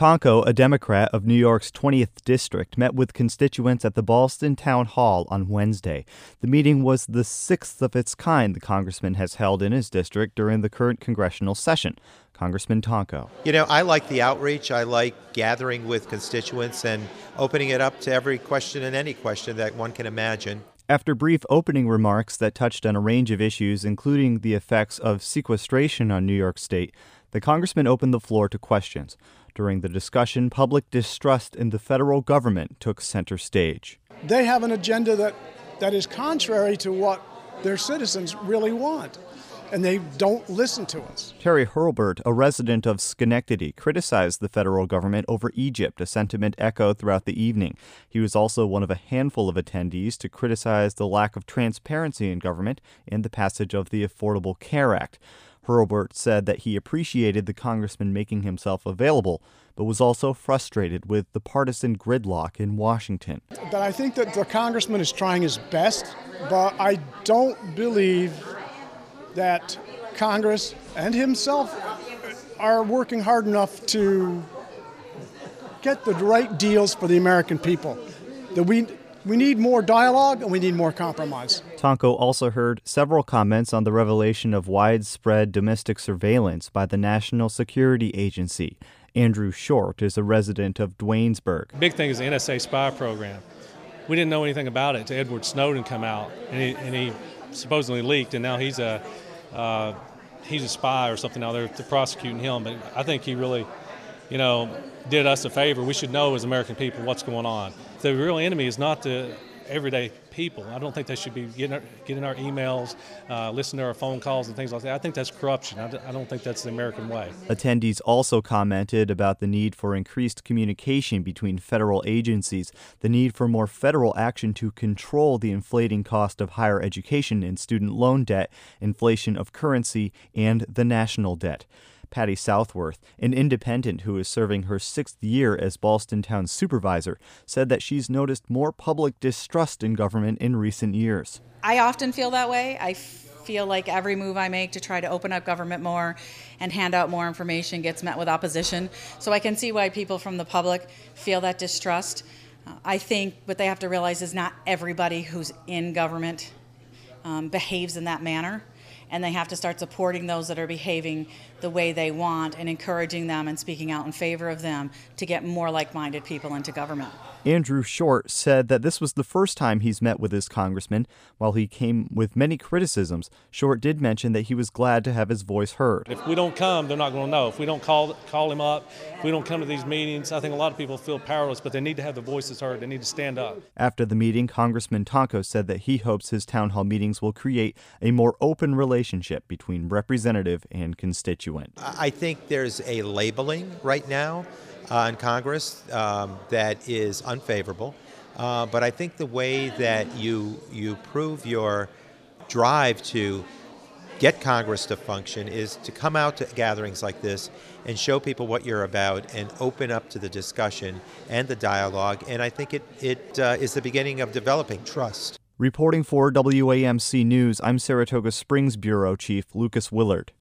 Tonko, a Democrat of New York's 20th District, met with constituents at the Ballston Town Hall on Wednesday. The meeting was the sixth of its kind the congressman has held in his district during the current congressional session. Congressman Tonko. I like the outreach. I like gathering with constituents and opening it up to every question and any question that one can imagine. After brief opening remarks that touched on a range of issues, including the effects of sequestration on New York State, the congressman opened the floor to questions. During the discussion, public distrust in the federal government took center stage. They have an agenda that is contrary to what their citizens really want, and they don't listen to us. Terry Hurlburt, a resident of Schenectady, criticized the federal government over Egypt, a sentiment echoed throughout the evening. He was also one of a handful of attendees to criticize the lack of transparency in government and the passage of the Affordable Care Act. Hurlburt said that he appreciated the congressman making himself available, but was also frustrated with the partisan gridlock in Washington. But I think that the congressman is trying his best, but I don't believe that Congress and himself are working hard enough to get the right deals for the American people. That we need more dialogue and we need more compromise. Tonko also heard several comments on the revelation of widespread domestic surveillance by the National Security Agency. Andrew Short is a resident of Duanesburg. The big thing is the NSA spy program. We didn't know anything about it until Edward Snowden come out, and he supposedly leaked, and now he's a spy or something. Now they're prosecuting him, but I think he really, did us a favor. We should know as American people what's going on. The real enemy is not the everyday people. I don't think they should be getting our emails, listening to our phone calls and things like that. I think that's corruption. I don't think that's the American way. Attendees also commented about the need for increased communication between federal agencies, the need for more federal action to control the inflating cost of higher education and student loan debt, inflation of currency, and the national debt. Patty Southworth, an independent who is serving her sixth year as Ballston Town supervisor, said that she's noticed more public distrust in government in recent years. I often feel that way. I feel like every move I make to try to open up government more and hand out more information gets met with opposition. So I can see why people from the public feel that distrust. I think what they have to realize is not everybody who's in government behaves in that manner. And they have to start supporting those that are behaving the way they want and encouraging them and speaking out in favor of them to get more like-minded people into government. Andrew Short said that this was the first time he's met with his congressman. While he came with many criticisms, Short did mention that he was glad to have his voice heard. If we don't come, they're not going to know. If we don't call him up, if we don't come to these meetings, I think a lot of people feel powerless, but they need to have their voices heard. They need to stand up. After the meeting, Congressman Tonko said that he hopes his town hall meetings will create a more open relationship between representative and constituent. I think there's a labeling right now in Congress that is unfavorable, but I think the way that you prove your drive to get Congress to function is to come out to gatherings like this and show people what you're about and open up to the discussion and the dialogue, and I think it is the beginning of developing trust. Reporting for WAMC News, I'm Saratoga Springs Bureau Chief Lucas Willard.